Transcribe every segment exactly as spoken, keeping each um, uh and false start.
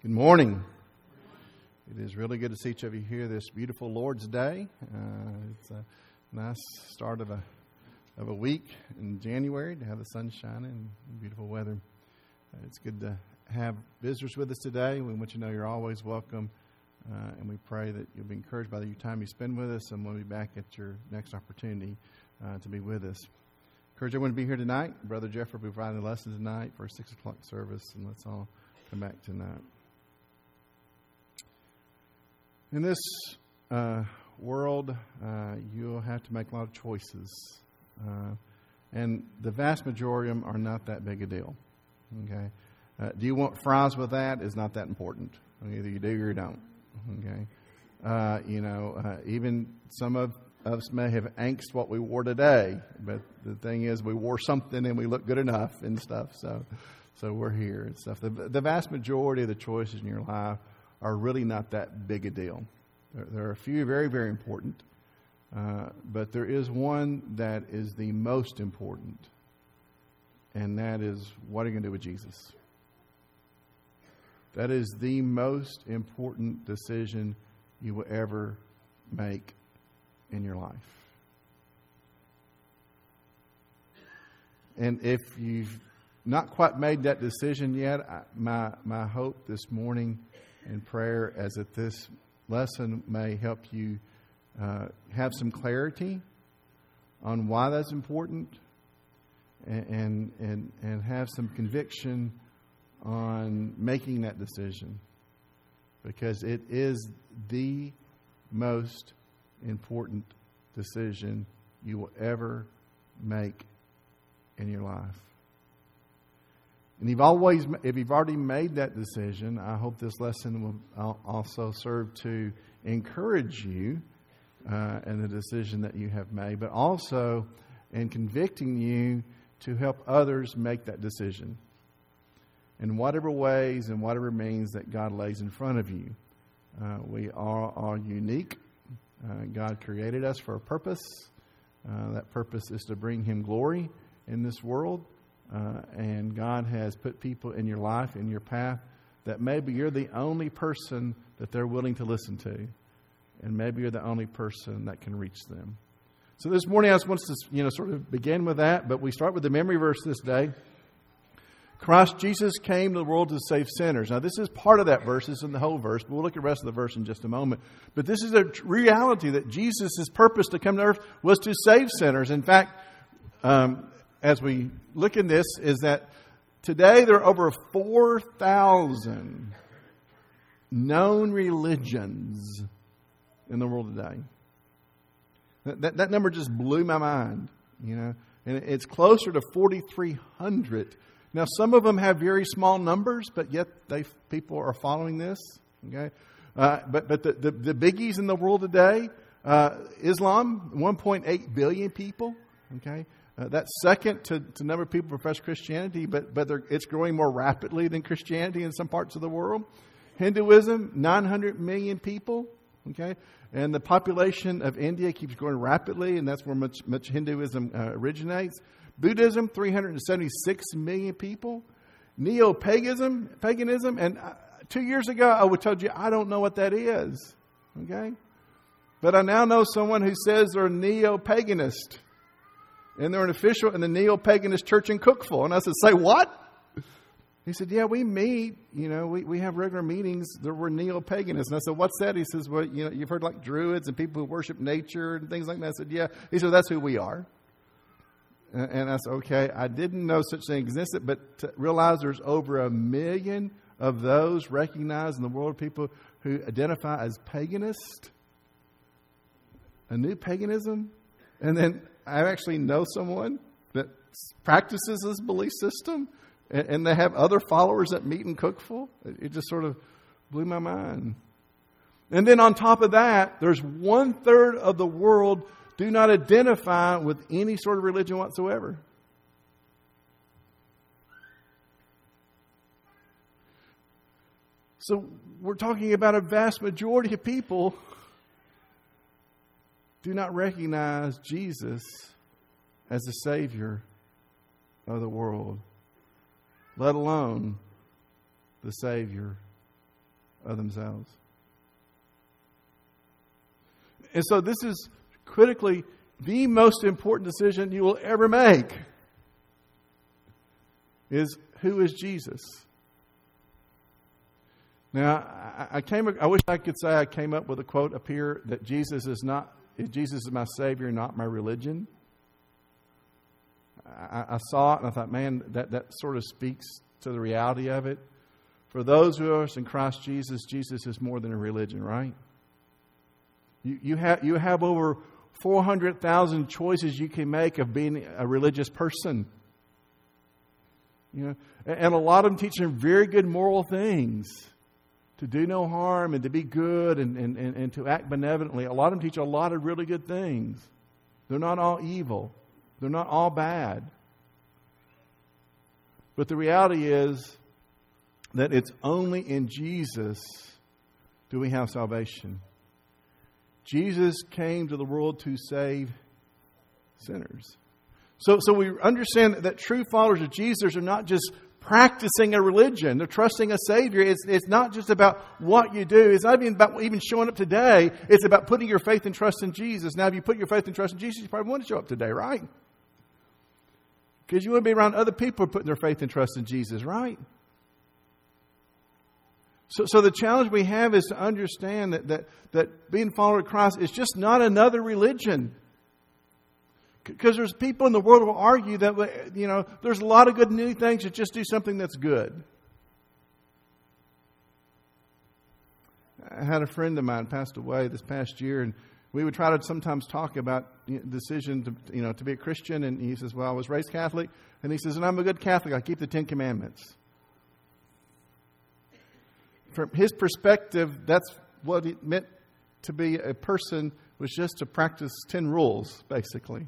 Good morning. It is really good to see each of you here this beautiful Lord's Day. Uh, it's a nice start of a of a week in January to have the sun shining and beautiful weather. Uh, it's good to have visitors with us today. We want you to know you're always welcome, uh, and we pray that you'll be encouraged by the time you spend with us, and we'll be back at your next opportunity uh, to be with us. Encourage everyone to be here tonight. Brother Jeff will be providing a lesson tonight for a six o'clock service, and let's all come back tonight. In this uh, world, uh, you'll have to make a lot of choices. Uh, and the vast majority of them are not that big a deal. Okay, uh, do you want fries with that? Is not that important. Either you do or you don't. Okay, uh, you know, uh, even some of us may have angst what we wore today, but the thing is, we wore something and we look good enough and stuff. So, so we're here and stuff. The, the vast majority of the choices in your life are really not that big a deal. There, there are a few very, very important, uh, but there is one that is the most important, and that is, what are you going to do with Jesus? That is the most important decision you will ever make in your life. And if you've not quite made that decision yet, I, my my hope this morning in prayer is that this lesson may help you uh, have some clarity on why that's important, and, and and and have some conviction on making that decision, because it is the most important decision you will ever make in your life. And you've always, if you've already made that decision, I hope this lesson will also serve to encourage you uh, in the decision that you have made, but also in convicting you to help others make that decision in whatever ways and whatever means that God lays in front of you. Uh, we are all unique. Uh, God created us for a purpose. Uh, that purpose is to bring Him glory in this world. Uh, and God has put people in your life, in your path, that maybe you're the only person that they're willing to listen to. And maybe you're the only person that can reach them. So this morning I just want to, you know, sort of begin with that. But we start with the memory verse this day. Christ Jesus came to the world to save sinners. Now, this is part of that verse. This isn't the whole verse, but we'll look at the rest of the verse in just a moment. But this is a reality that Jesus' purpose to come to earth was to save sinners. In fact, um, as we look in this, is that today there are over four thousand known religions in the world today. That, that, that number just blew my mind, you know. And it's closer to forty-three hundred. Now, some of them have very small numbers, but yet they people are following this. Okay, uh, but but the, the, the biggies in the world today, uh, Islam, one point eight billion people. Okay, uh, that's second to the number of people who profess Christianity, but but it's growing more rapidly than Christianity in some parts of the world. Hinduism, nine hundred million people. Okay, and the population of India keeps growing rapidly, and that's where much much Hinduism uh, originates. Buddhism, three hundred seventy-six million people. Neo-paganism, paganism, and two years ago I would have told you I don't know what that is. Okay? But I now know someone who says they're a neo-paganist. And they're an official in the neo-paganist church in Cookeville. And I said, say what? He said, yeah, we meet, you know, we, we have regular meetings that we're neo-paganists. And I said, what's that? He says, well, you know, you've heard like Druids and people who worship nature and things like that. I said, yeah. He said, that's who we are. And I said, okay, I didn't know such thing existed, but to realize there's over a million of those recognized in the world of people who identify as paganist, a new paganism. And then I actually know someone that practices this belief system, and, and they have other followers that meet in Cookeville. It, it just sort of blew my mind. And then on top of that, there's one third of the world do not identify with any sort of religion whatsoever. So we're talking about a vast majority of people do not recognize Jesus as the Savior of the world, let alone the Savior of themselves. And so this is critically the most important decision you will ever make, is who is Jesus? Now, I, I came. I wish I could say I came up with a quote up here that Jesus is not. Jesus is my Savior, not my religion. I, I saw it and I thought, man, that, that sort of speaks to the reality of it. For those who are in Christ Jesus, Jesus is more than a religion, right? You, you have you have over four hundred thousand choices you can make of being a religious person. You know, and, and a lot of them teach them very good moral things. To do no harm and to be good and, and, and, and to act benevolently. A lot of them teach a lot of really good things. They're not all evil. They're not all bad. But the reality is that it's only in Jesus do we have salvation. Jesus came to the world to save sinners. So, so we understand that, that true followers of Jesus are not just practicing a religion. They're trusting a Savior. It's, it's not just about what you do. It's not even about even showing up today. It's about putting your faith and trust in Jesus. Now, if you put your faith and trust in Jesus, you probably want to show up today, right? Because you want to be around other people putting their faith and trust in Jesus, right? So, so the challenge we have is to understand that, that, that being a follower of Christ is just not another religion. Because there's people in the world who will argue that, you know, there's a lot of good new things to just do something that's good. I had a friend of mine passed away this past year, and we would try to sometimes talk about the decision to, you know, to be a Christian. And he says, well, I was raised Catholic. And he says, and I'm a good Catholic. I keep the Ten Commandments. From his perspective, that's what it meant to be a person, was just to practice ten rules, basically.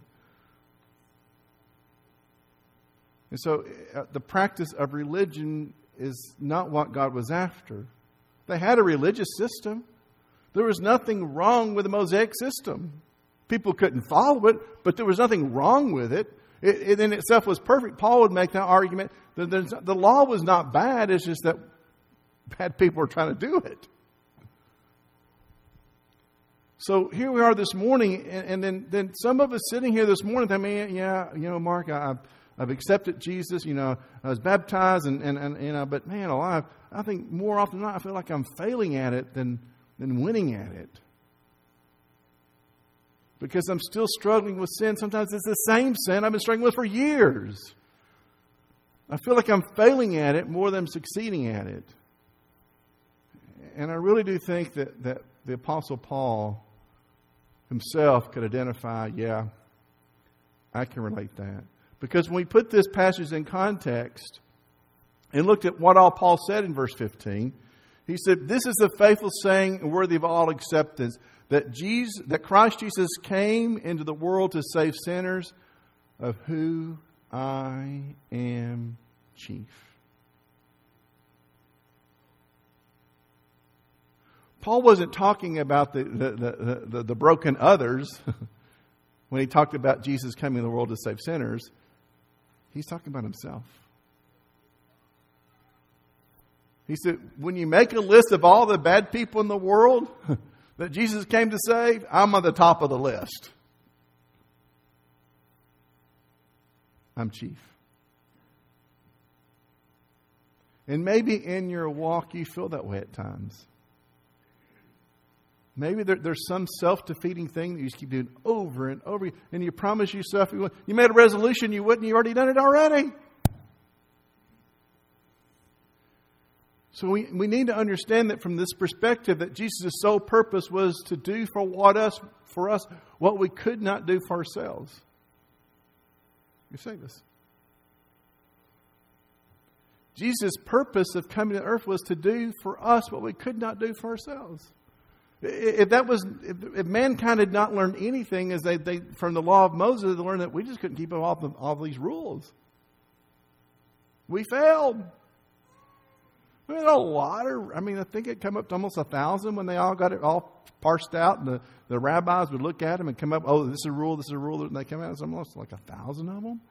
And so uh, the practice of religion is not what God was after. They had a religious system. There was nothing wrong with the Mosaic system. People couldn't follow it, but there was nothing wrong with it. It, it in itself was perfect. Paul would make that argument that the law was not bad. It's just that bad people are trying to do it. So here we are this morning, and, and then, then some of us sitting here this morning, I mean, yeah, you know, Mark, I, I've, I've accepted Jesus, you know, I was baptized, and, and, and you know, but man, alive, I think more often than not, I feel like I'm failing at it than, than winning at it. Because I'm still struggling with sin. Sometimes it's the same sin I've been struggling with for years. I feel like I'm failing at it more than I'm succeeding at it. And I really do think that, that the Apostle Paul himself could identify, yeah, I can relate that. Because when we put this passage in context and looked at what all Paul said in verse fifteen, he said, this is the faithful saying and worthy of all acceptance, that Jesus, that Christ Jesus came into the world to save sinners, of who I am chief. Paul wasn't talking about the, the, the, the, the broken others when he talked about Jesus coming into the world to save sinners. He's talking about himself. He said, when you make a list of all the bad people in the world that Jesus came to save, I'm on the top of the list. I'm chief. And maybe in your walk you feel that way at times. Maybe there, there's some self-defeating thing that you just keep doing over and over. And you promise yourself, you, you made a resolution you wouldn't, you've already done it already. So we, we need to understand that from this perspective, that Jesus' sole purpose was to do for what us for us what we could not do for ourselves. You say this. Jesus' purpose of coming to earth was to do for us what we could not do for ourselves. If that was, if, if mankind had not learned anything, as they, they from the law of Moses, they learned that we just couldn't keep up all, the, all these rules. We failed. We had a lot of, I mean, I think it come up to almost a thousand when they all got it all parsed out, and the, the rabbis would look at them and come up, oh, this is a rule, this is a rule, and they come out, it's almost like a thousand of them.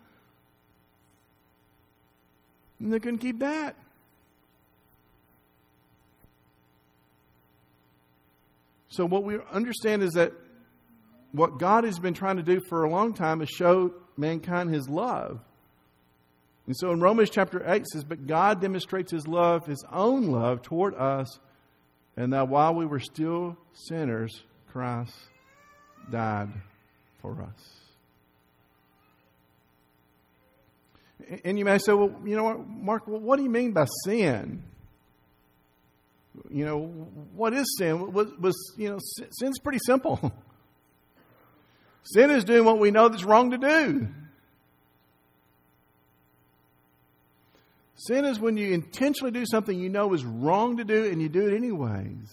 And they couldn't keep that. So what we understand is that what God has been trying to do for a long time is show mankind His love. And so in Romans chapter eight it says, but God demonstrates His love, His own love toward us, and that while we were still sinners, Christ died for us. And you may say, well, you know what, Mark, well, what do you mean by sin? You know, what is sin? Was, was you know, sin's pretty simple. Sin is doing what we know that's wrong to do. Sin is when you intentionally do something you know is wrong to do and you do it anyways.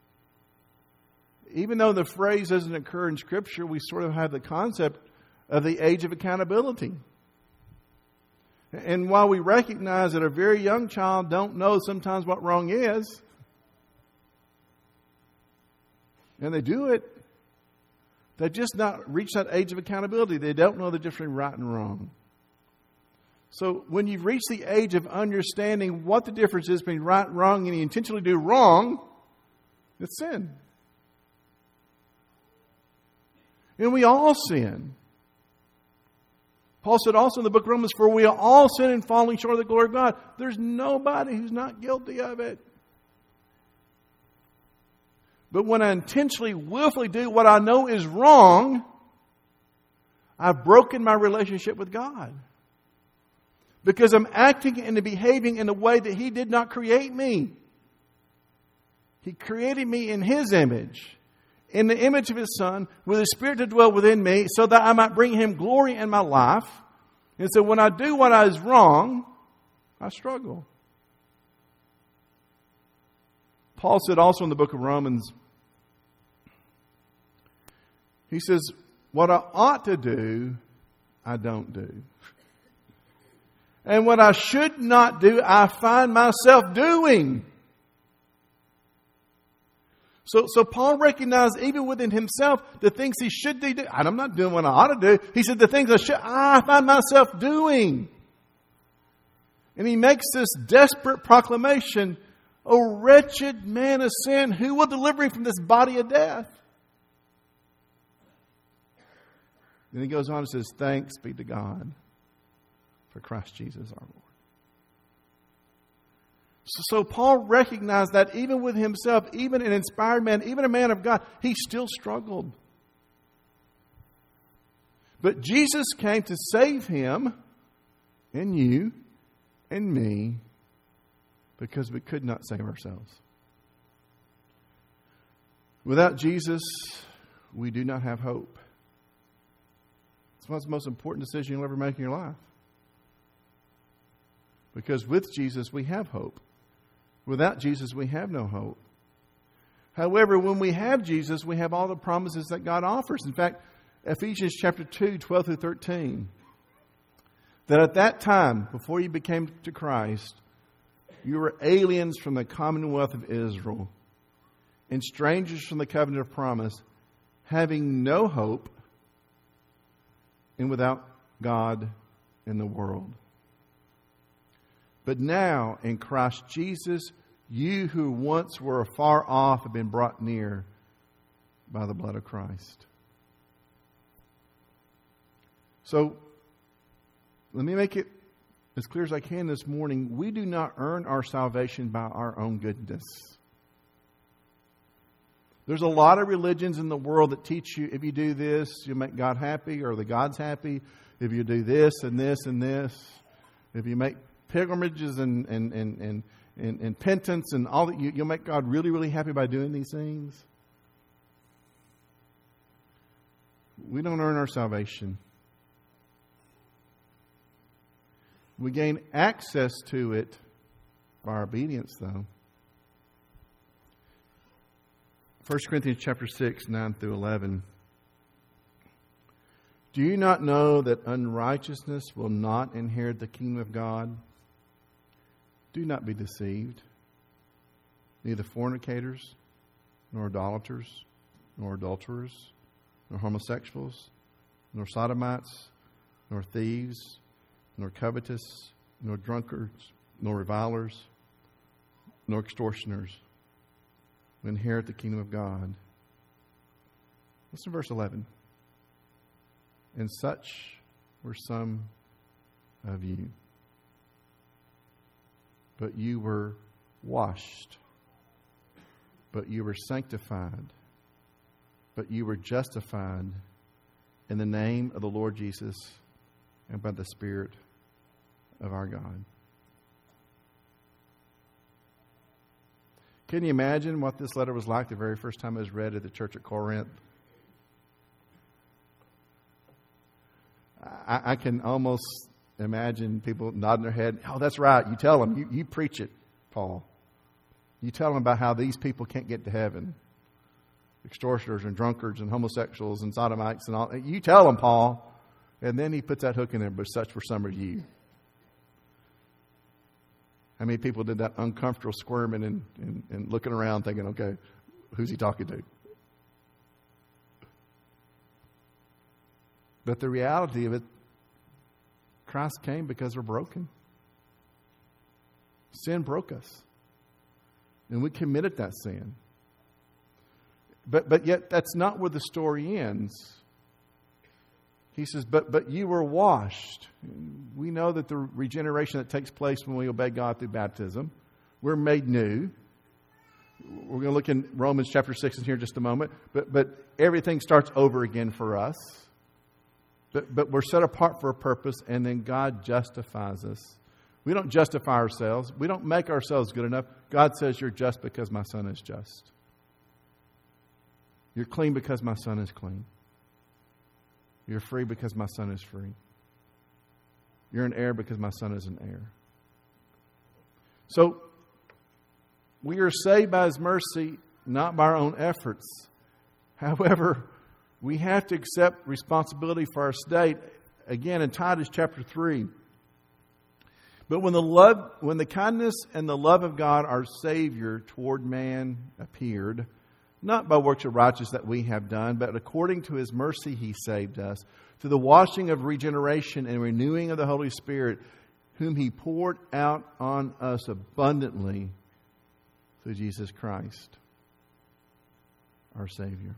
Even though the phrase doesn't occur in Scripture, we sort of have the concept of the age of accountability. And while we recognize that a very young child don't know sometimes what wrong is, and they do it, they've just not reached that age of accountability. They don't know the difference between right and wrong. So when you've reached the age of understanding what the difference is between right and wrong, and you intentionally do wrong, it's sin. And we all sin. Paul said also in the book of Romans, for we are all sin and falling short of the glory of God. There's nobody who's not guilty of it. But when I intentionally, willfully do what I know is wrong, I've broken my relationship with God. Because I'm acting and behaving in a way that He did not create me. He created me in His image, in the image of His Son, with His Spirit to dwell within me, so that I might bring Him glory in my life. And so when I do what is wrong, I struggle. Paul said also in the book of Romans, he says, what I ought to do, I don't do. And what I should not do, I find myself doing. So, so Paul recognized even within himself the things he should do. And I'm not doing what I ought to do. He said the things I should, I find myself doing. And he makes this desperate proclamation, O wretched man of sin, who will deliver me from this body of death? Then he goes on and says, thanks be to God for Christ Jesus our Lord. So, so Paul recognized that even with himself, even an inspired man, even a man of God, he still struggled. But Jesus came to save him and you and me because we could not save ourselves. Without Jesus, we do not have hope. It's one of the most important decisions you'll ever make in your life. Because with Jesus, we have hope. Without Jesus, we have no hope. However, when we have Jesus, we have all the promises that God offers. In fact, Ephesians chapter two, twelve through thirteen. That at that time, before you became to Christ, you were aliens from the commonwealth of Israel and strangers from the covenant of promise, having no hope and without God in the world. But now, in Christ Jesus, you who once were afar off have been brought near by the blood of Christ. So, let me make it as clear as I can this morning. We do not earn our salvation by our own goodness. There's a lot of religions in the world that teach you if you do this, you'll make God happy, or the God's happy. If you do this and this and this, if you make pilgrimages and and and and, and, and penance and all that, you, you'll make God really, really happy by doing these things. We don't earn our salvation. We gain access to it by our obedience, though. First Corinthians chapter six, nine through eleven. Do you not know that unrighteousness will not inherit the kingdom of God? Do not be deceived. Neither fornicators, nor idolaters, nor adulterers, nor homosexuals, nor sodomites, nor thieves, nor covetous, nor drunkards, nor revilers, nor extortioners will inherit the kingdom of God. Listen to verse eleven. And such were some of you. But you were washed. But you were sanctified. But you were justified in the name of the Lord Jesus and by the Spirit of our God. Can you imagine what this letter was like the very first time it was read at the church at Corinth? I, I can almost imagine people nodding their head. Oh, that's right. You tell them. You, you preach it, Paul. You tell them about how these people can't get to heaven. Extortioners and drunkards and homosexuals and sodomites and all. You tell them, Paul. And then he puts that hook in there, but such were some of you. How many people did that uncomfortable squirming and, and, and looking around thinking, okay, who's he talking to? But the reality of it, Christ came because we're broken. Sin broke us. And we committed that sin. But but yet that's not where the story ends. He says, but but you were washed. We know that the regeneration that takes place when we obey God through baptism, we're made new. We're going to look in Romans chapter six in here in just a moment. But but everything starts over again for us. But, but we're set apart for a purpose, and then God justifies us. We don't justify ourselves. We don't make ourselves good enough. God says, you're just because my Son is just. You're clean because my Son is clean. You're free because my Son is free. You're an heir because my Son is an heir. So, we are saved by His mercy, not by our own efforts. However, we have to accept responsibility for our state. Again, in Titus chapter three. But when the love, when the kindness and the love of God, our Savior, toward man appeared, not by works of righteousness that we have done, but according to His mercy He saved us, through the washing of regeneration and renewing of the Holy Spirit, whom He poured out on us abundantly through Jesus Christ, our Savior.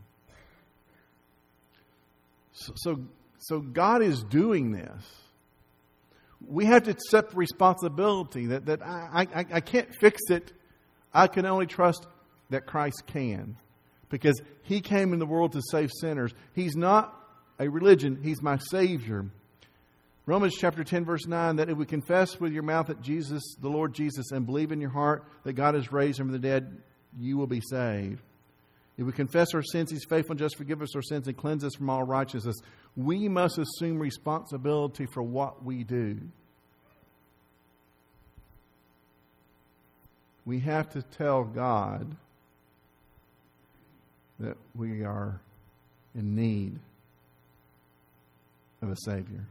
So, so, so God is doing this. We have to accept responsibility that, that I, I, I can't fix it. I can only trust that Christ can. Because He came in the world to save sinners. He's not a religion. He's my Savior. Romans chapter ten verse nine, that if we confess with your mouth that Jesus, the Lord Jesus, and believe in your heart that God has raised Him from the dead, you will be saved. If we confess our sins, He's faithful and just to forgive us our sins and cleanse us from all righteousness. We must assume responsibility for what we do. We have to tell God that we are in need of a Savior.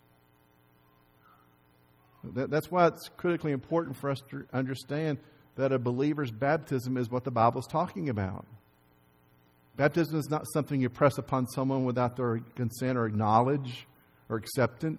That, that's why it's critically important for us to understand that a believer's baptism is what the Bible's talking about. Baptism is not something you press upon someone without their consent or knowledge or acceptance.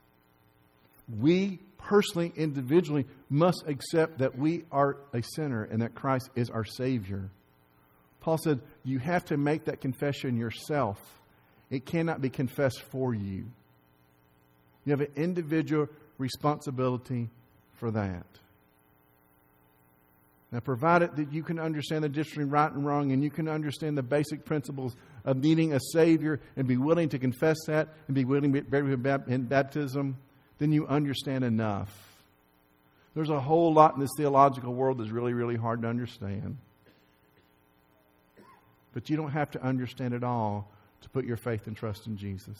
We personally, individually, must accept that we are a sinner and that Christ is our Savior. Paul said, you have to make that confession yourself. It cannot be confessed for you. You have an individual responsibility for that. Now, provided that you can understand the difference between right and wrong, and you can understand the basic principles of needing a Savior and be willing to confess that and be willing to be buried in baptism, then you understand enough. There's a whole lot in this theological world that's really, really hard to understand. But you don't have to understand it all to put your faith and trust in Jesus.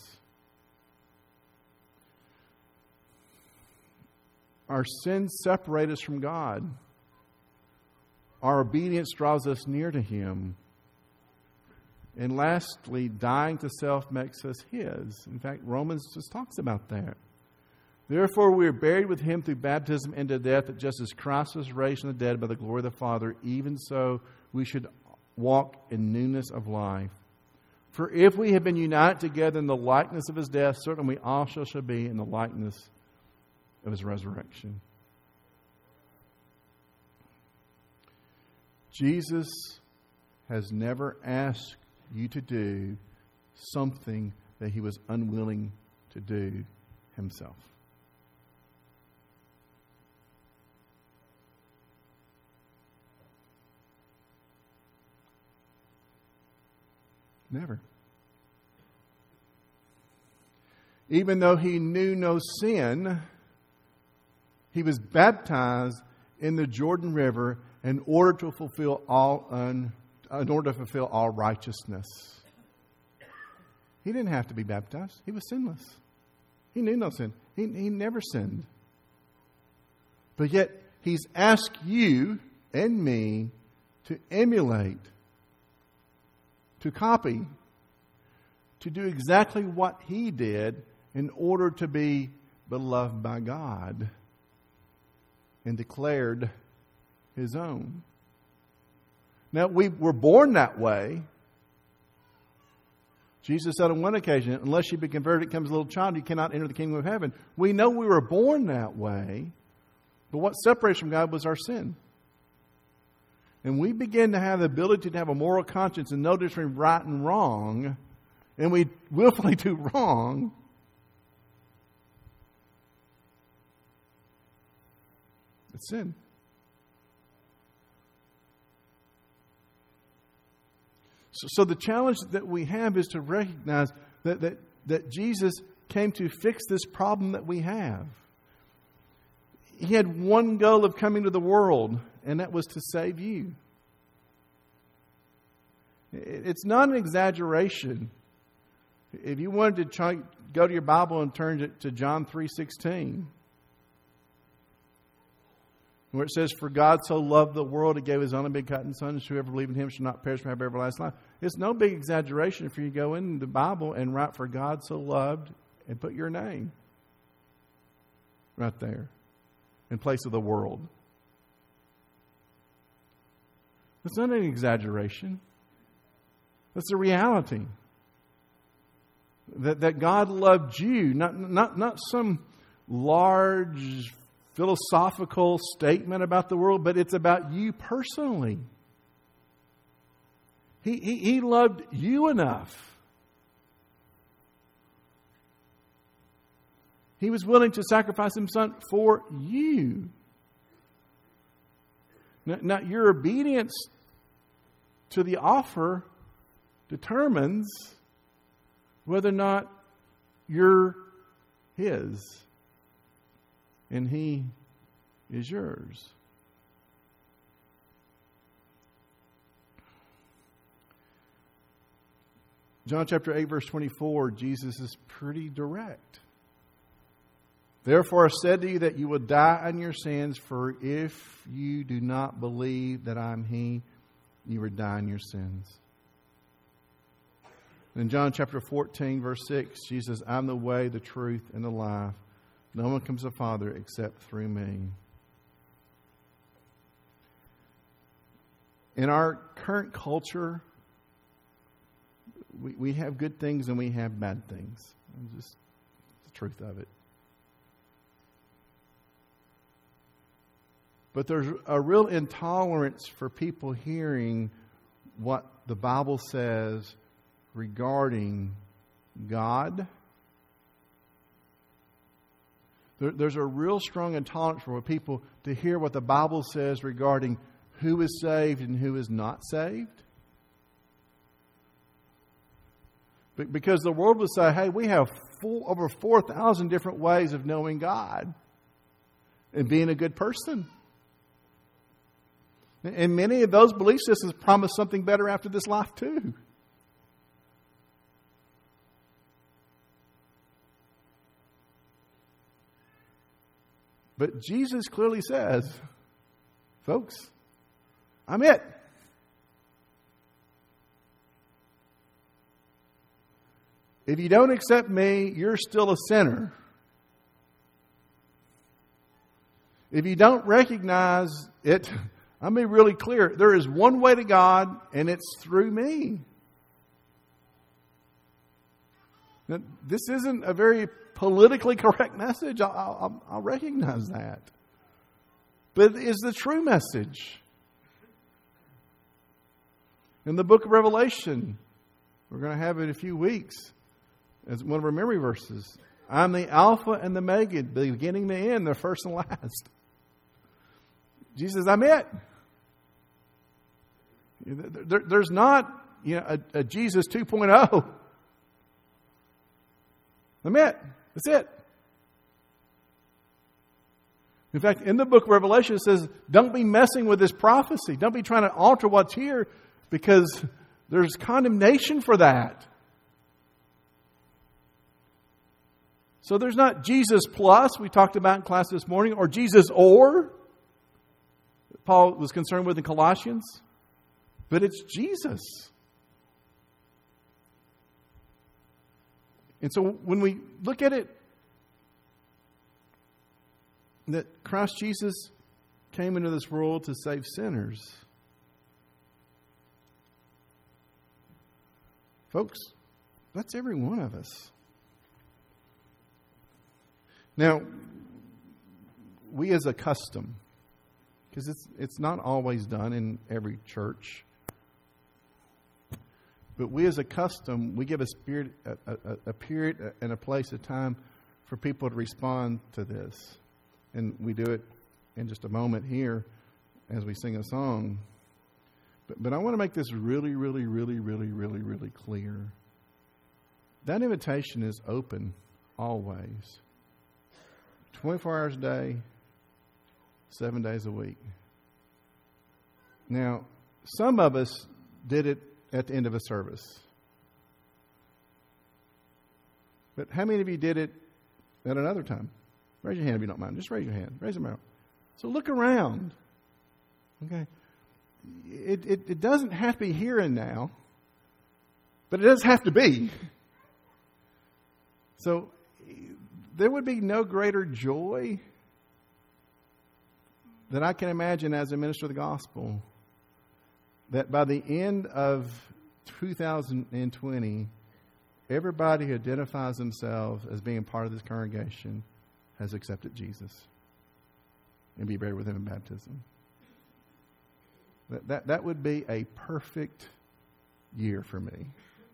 Our sins separate us from God. Our obedience draws us near to Him. And lastly, dying to self makes us His. In fact, Romans just talks about that. Therefore, we are buried with Him through baptism into death, that just as Christ was raised from the dead by the glory of the Father, even so we should walk in newness of life. For if we have been united together in the likeness of His death, certainly we also shall be in the likeness of His resurrection. Jesus has never asked you to do something that he was unwilling to do himself. Never. Even though he knew no sin, he was baptized in the Jordan River in order to fulfill all un, in order to fulfill all righteousness. He didn't have to be baptized. He was sinless. He knew no sin. He, he never sinned. But yet, he's asked you and me to emulate, to copy, to do exactly what he did in order to be beloved by God and declared his own. Now, we were born that way. Jesus said on one occasion, unless you be converted, becomes a little child, you cannot enter the kingdom of heaven. We know we were born that way, but what separates from God was our sin. And we begin to have the ability to have a moral conscience and know between right and wrong, and we willfully do wrong. It's sin. So, so the challenge that we have is to recognize that, that, that Jesus came to fix this problem that we have. He had one goal of coming to the world, and that was to save you. It's not an exaggeration. If you wanted to try, go to your Bible and turn to, to John three sixteen, where it says, "For God so loved the world, He gave His only begotten Son, so whoever believes in Him shall not perish but have everlasting life." It's no big exaggeration for you to go into the Bible and write, "For God so loved," and put your name right there in place of the world. It's not an exaggeration. That's the reality. That, that God loved you, not, not, not some large philosophical statement about the world, but it's about you personally. He, he, he loved you enough. He was willing to sacrifice Himself for you. Now, now your obedience to the offer determines whether or not you're His and He is yours. John chapter eight, verse twenty-four, Jesus is pretty direct. "Therefore I said to you that you will die on your sins, for if you do not believe that I'm He, you will die in your sins." In John chapter fourteen, verse six, Jesus says, "I'm the way, the truth, and the life. No one comes to the Father except through me." In our current culture, we, we have good things and we have bad things. It's just the truth of it. But there's a real intolerance for people hearing what the Bible says regarding God. There, there's a real strong intolerance for people to hear what the Bible says regarding who is saved and who is not saved. But because the world would say, hey, we have four, over four thousand different ways of knowing God and being a good person. And many of those belief systems promise something better after this life too. But Jesus clearly says, folks, I'm it. If you don't accept me, you're still a sinner. If you don't recognize it, I'll be really clear. There is one way to God, and it's through me. Now, this isn't a very politically correct message. I'll, I'll, I'll recognize that. But it is the true message. In the book of Revelation, We're going to have it in a few weeks as one of our memory verses. I'm the Alpha and the Omega, the beginning and the end, the first and last. Jesus says, I'm it. There, there's not, you know, a, a Jesus two point oh. I'm it. That's it. In fact, in the book of Revelation, it says, don't be messing with this prophecy. Don't be trying to alter what's here, because there's condemnation for that. So there's not Jesus plus, we talked about in class this morning, or Jesus or, Paul was concerned with in Colossians. But it's Jesus. And so when we look at it, that Christ Jesus came into this world to save sinners. Folks, that's every one of us. Now, we as a custom, because it's it's not always done in every church, but we as a custom, we give a spirit, a, a, a period and a place, a time for people to respond to this. And we do it in just a moment here as we sing a song. But, but I want to make this really, really, really, really, really, really clear. That invitation is open always. twenty-four hours a day, seven days a week. Now, some of us did it at the end of a service. But how many of you did it at another time? Raise your hand if you don't mind. Just raise your hand. Raise them out. So look around. Okay. It, it, it doesn't have to be here and now, but it does have to be. So there would be no greater joy that I can imagine as a minister of the gospel, that by the end of two thousand twenty, everybody who identifies themselves as being part of this congregation has accepted Jesus and be buried with him in baptism. That, that, that would be a perfect year for me.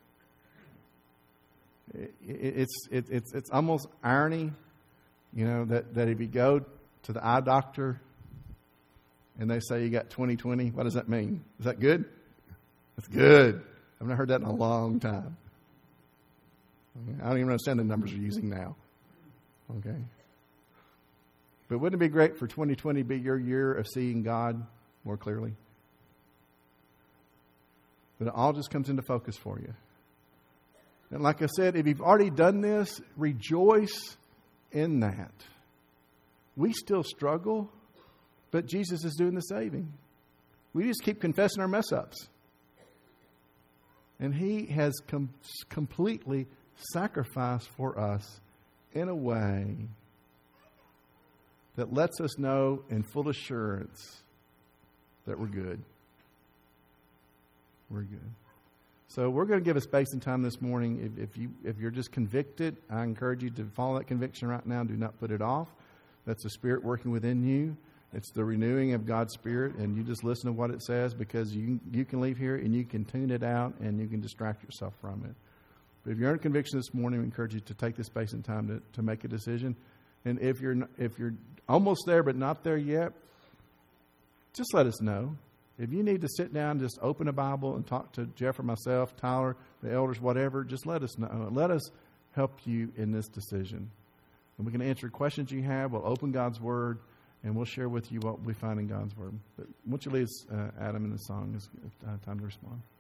It, it, it's, it, it's, it's almost irony, you know, that, that if you go to the eye doctor and they say you got twenty twenty, what does that mean? Is that good? That's good. I've not heard that in a long time. I don't even understand the numbers you're using now. Okay. But wouldn't it be great for twenty twenty to be your year of seeing God more clearly? But it all just comes into focus for you. And like I said, if you've already done this, rejoice in that. We still struggle, but Jesus is doing the saving. We just keep confessing our mess-ups. And He has com- completely sacrificed for us in a way that lets us know in full assurance that we're good. We're good. So we're going to give a space and time this morning. If, if you if you're just convicted, I encourage you to follow that conviction right now. Do not put it off. That's the Spirit working within you. It's the renewing of God's Spirit, and you just listen to what it says, because you you can leave here and you can tune it out and you can distract yourself from it. But if you're under conviction this morning, we encourage you to take the space and time to, to make a decision. And if you're if you're almost there but not there yet, just let us know. If you need to sit down, just open a Bible and talk to Jeff or myself, Tyler, the elders, whatever, just let us know. Let us help you in this decision. And we can answer questions you have. We'll open God's Word, and we'll share with you what we find in God's Word. But once you lead us, uh, Adam, in the song, it's uh, time to respond.